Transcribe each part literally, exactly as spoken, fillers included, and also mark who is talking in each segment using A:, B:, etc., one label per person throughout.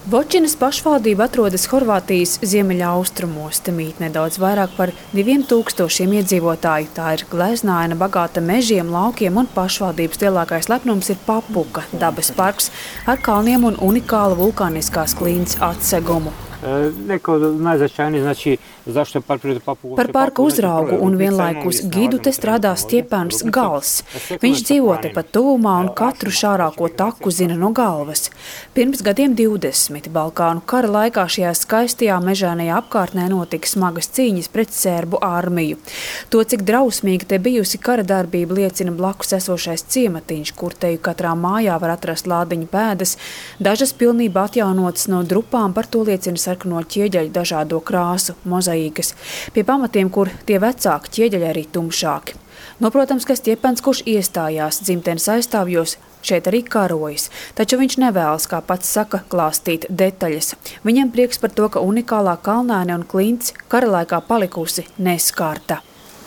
A: Vočinas pašvaldība atrodas Horvātijas ziemeļaustrumos, te mīt nedaudz vairāk par diviem tūkstošiem iedzīvotāju. Tā ir gleznaina, bagāta mežiem, laukiem, un pašvaldības lielākais lepnums ir Papuka dabas parks ar kalniem un unikālu vulkāniskās klīnas atsegumu.
B: Neko najznačajnije, znači zašto je park prirode Papuka?
A: Par parku uzraugu un vienlaikus gidu te strādā Stjepans Gals. Viņš dzīvo te pat tuvumā un katru šārāko taku zina no galvas. Pirms gadiem divdesmit Balkānu kara laikā šajā skaistajā mežānajā apkārtnē notika smagas cīņas pret sērbu armiju. To, cik drausmīgi te bijusi kara darbība, liecina blakus esošais ciematiņš, kur teju katrā mājā var atrast lādiņu pēdas. Dažas pilnībā atjaunotas no drupām, par to liecina sarkano ķieģeļu dažādo krāsu mozaīkas. Pie pamatiem, kur tie vecāki ķieģeļi arī tumšāki. No, protams, ka Stjepans, kurš iestājās dzimtenes aizstāvjos, šeit arī karojas, taču viņš nevēlas, kā pats saka, klāstīt detaļas. Viņam prieks par to, ka unikālā kalnēne un klints kara laikā palikusi neskārta.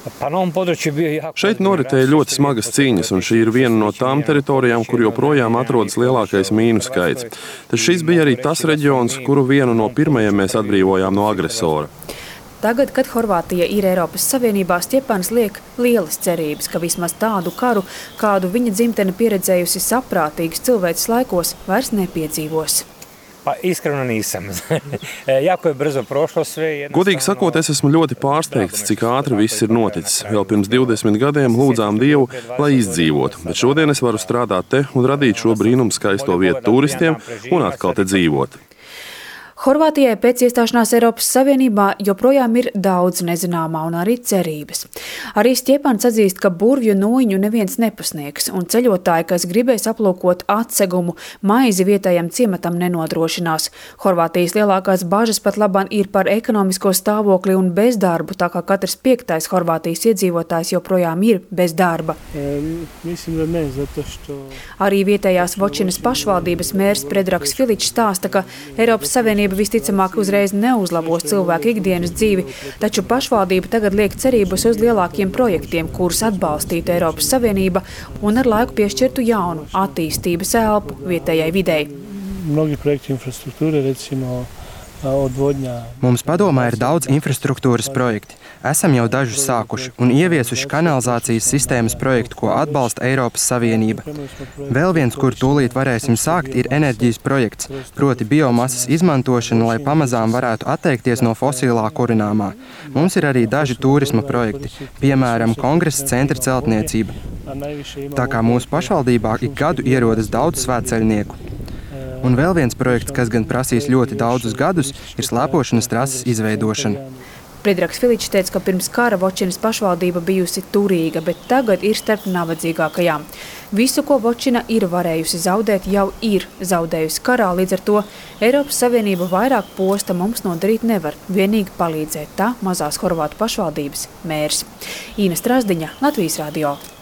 C: Šeit noritēja ļoti smagas cīņas, un šī ir viena no tām teritorijām, kur joprojām atrodas lielākais mīnu skaits. Taču šis bija arī tas reģions, kuru vienu no pirmajiem mēs atbrīvojām no agresora.
A: Tagad, kad Horvātija ir Eiropas Savienībā, Stjepans liek lielas cerības, ka vismaz tādu karu, kādu viņa dzimtene pieredzējusi saprātīgas cilvēces laikos, vairs nepiedzīvos.
B: Pa iskreno nisam. Jako je brzo prošlo sve.
C: Godīgi sakot, es esmu ļoti pārsteigts, cik ātri viss ir noticis. Vēl pirms divdesmit gadiem lūdzām Dievu, lai izdzīvotu, bet šodien es varu strādāt te un radīt šo brīnumu skaisto vietu turistiem un atkal te dzīvot.
A: Horvātijai pēc iestāšanās Eiropas Savienībā joprojām ir daudz nezināmā un arī cerības. Arī Stjepans atzīst, ka burvju nūjiņu neviens nepasniegs, un ceļotāji, kas gribēs aplūkot atsegumu, maizi vietējam ciematam nenodrošinās. Horvātijas lielākās bažas pat labāk ir par ekonomisko stāvokli un bezdarbu, tā kā katrs piektais Horvātijas iedzīvotājs joprojām ir bez darba. Arī vietējās Vočinas pašvaldības mērs Predrags Filičs stāsta, ka Eiropas Savienība visticamāk uzreiz neuzlabos cilvēku ikdienas dzīvi, taču pašvaldība tagad liek cerības uz lielākiem projektiem, kurus atbalstītu Eiropas Savienība un ar laiku piešķirtu jaunu attīstības elpu vietējai videi.
D: Mnogi projekti infrastruktūra, recimo, odvodņā.
E: Mums padomā ir daudz infrastruktūras projekti. Esam jau dažus sākuši un ieviesuši kanalizācijas sistēmas projektu, ko atbalsta Eiropas Savienība. Vēl viens, kur tūlīt varēsim sākt, ir enerģijas projekts, proti biomasas izmantošana, lai pamazām varētu atteikties no fosilā kurināmā. Mums ir arī daži turisma projekti, piemēram, kongresa centra celtniecība. Tā kā mūsu pašvaldībā ik gadu ierodas daudz svētceļnieku. Un vēl viens projekts, kas gan prasīs ļoti daudzus gadus, ir slēpošanas trases izveidošana.
A: Predrags Filičs teica, ka pirms kara Vočinas pašvaldība bijusi turīga, bet tagad ir starp nabadzīgākajām. Visu, ko Vočina ir varējusi zaudēt, jau ir zaudējusi karā, līdz ar to Eiropas Savienība vairāk posta mums nodarīt nevar, vienīgi palīdzēt tā mazās Horvātu pašvaldības mērs. Īna Strasdiņa, Latvijas radio.